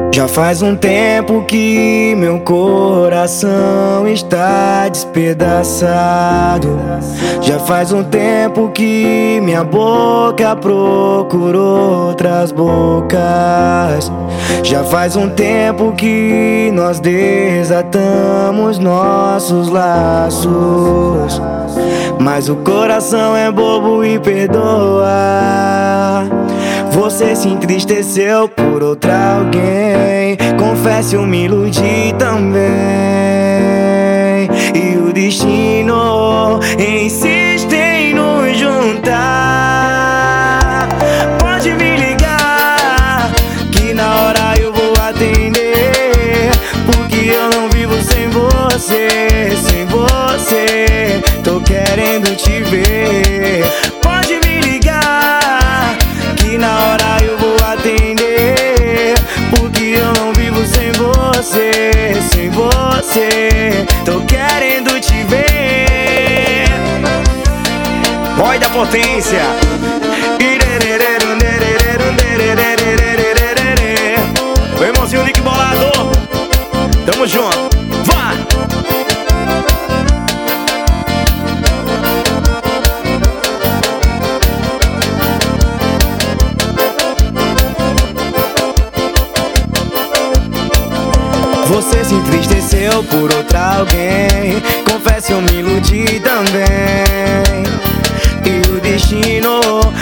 Já faz um tempo que meu coração está despedaçado. Já faz um tempo que minha boca procurou outras bocas. Já faz um tempo que nós desatamos nossos laços, mas o coração é bobo e perdoa. Você se entristeceu por outra alguém, confesso, eu me iludi também. E o destino insiste em nos juntar. Pode me ligar, que na hora eu vou atender, porque eu não vivo sem você, sem você. Tô querendo te ver. Pode me ligar, que na hora eu vou atender, porque eu não vivo sem você, sem você. Tô querendo te ver. Boy da potência. O irmãozinho Nick Bolado, tamo junto, vai! Você se entristeceu por outra alguém, confesso, eu me iludi também. E o destino